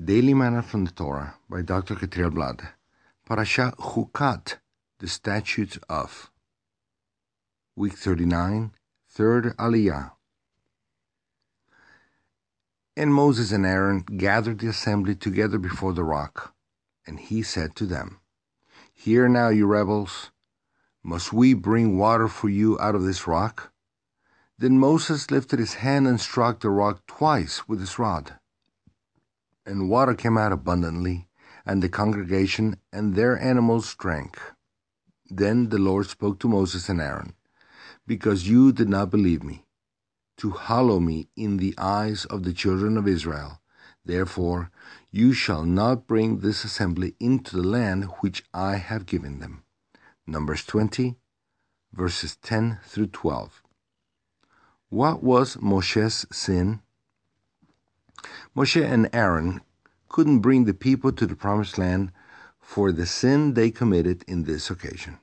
Daily Manna from the Torah by Dr. Catriel Blad. Parashat Chukat, the Statutes of. Week 39, Third Aliyah. And Moses and Aaron gathered the assembly together before the rock, and he said to them, "Hear now, you rebels, must we bring water for you out of this rock?" Then Moses lifted his hand and struck the rock twice with his rod. And water came out abundantly, and the congregation and their animals drank. Then the Lord spoke to Moses and Aaron, "Because you did not believe me, to hallow me in the eyes of the children of Israel, therefore you shall not bring this assembly into the land which I have given them." Numbers 20, verses 10 through 12. What was Moshe's sin? Moshe and Aaron couldn't bring the people to the promised land for the sin they committed in this occasion.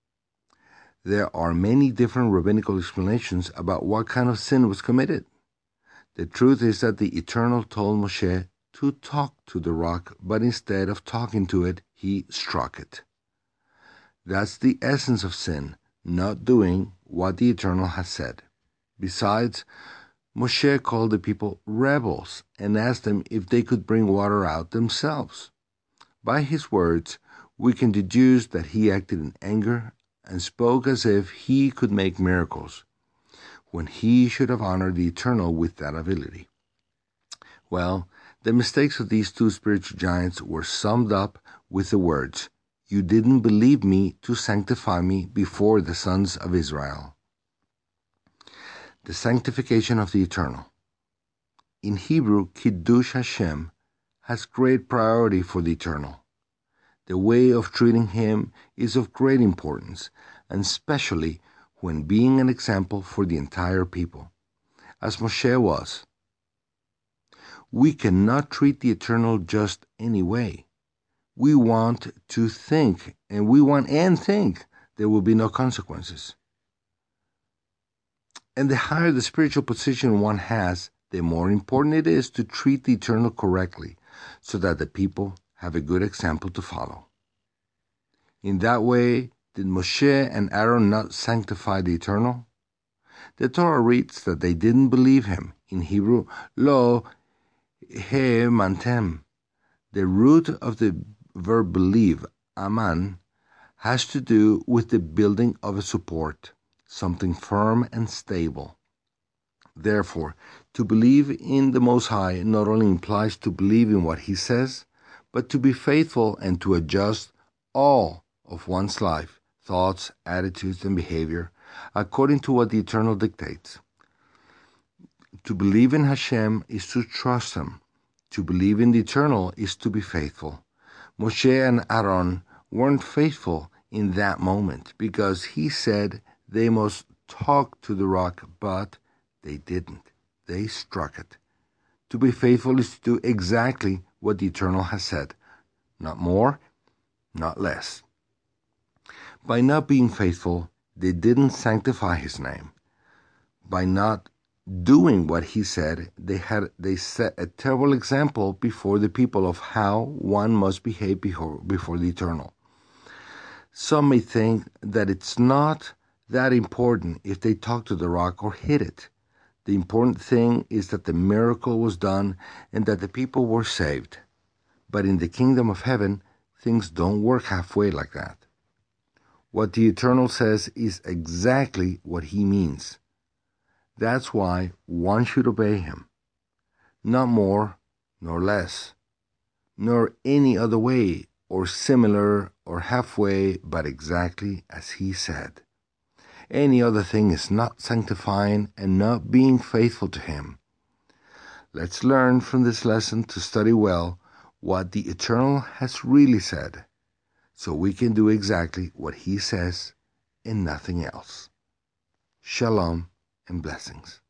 There are many different rabbinical explanations about what kind of sin was committed. The truth is that the Eternal told Moshe to talk to the rock, but instead of talking to it, he struck it. That's the essence of sin, not doing what the Eternal has said. Besides, Moshe called the people rebels and asked them if they could bring water out themselves. By his words, we can deduce that he acted in anger and spoke as if he could make miracles, when he should have honored the Eternal with that ability. Well, the mistakes of these two spiritual giants were summed up with the words, "You didn't believe me to sanctify me before the sons of Israel." The sanctification of the Eternal. In Hebrew, Kiddush Hashem has great priority for the Eternal. The way of treating him is of great importance, and especially when being an example for the entire people, as Moshe was. We cannot treat the Eternal just any way. We want to think, and think there will be no consequences. And the higher the spiritual position one has, the more important it is to treat the Eternal correctly, so that the people have a good example to follow. In that way, did Moshe and Aaron not sanctify the Eternal? The Torah reads that they didn't believe him. In Hebrew, lo ha'emantem. The root of the verb believe, aman, has to do with the building of a support, something firm and stable. Therefore, to believe in the Most High not only implies to believe in what he says, but to be faithful and to adjust all of one's life, thoughts, attitudes, and behavior according to what the Eternal dictates. To believe in Hashem is to trust him. To believe in the Eternal is to be faithful. Moshe and Aaron weren't faithful in that moment because he said they must talk to the rock, but they didn't. They struck it. To be faithful is to do exactly what the Eternal has said. Not more, not less. By not being faithful, they didn't sanctify his name. By not doing what he said, they set a terrible example before the people of how one must behave before the Eternal. Some may think that it's not that important if they talk to the rock or hit it. The important thing is that the miracle was done and that the people were saved. But in the kingdom of heaven, things don't work halfway like that. What the Eternal says is exactly what he means. That's why one should obey him. Not more nor less, nor any other way or similar or halfway, but exactly as he said. Any other thing is not sanctifying and not being faithful to him. Let's learn from this lesson to study well what the Eternal has really said, so we can do exactly what he says and nothing else. Shalom and blessings.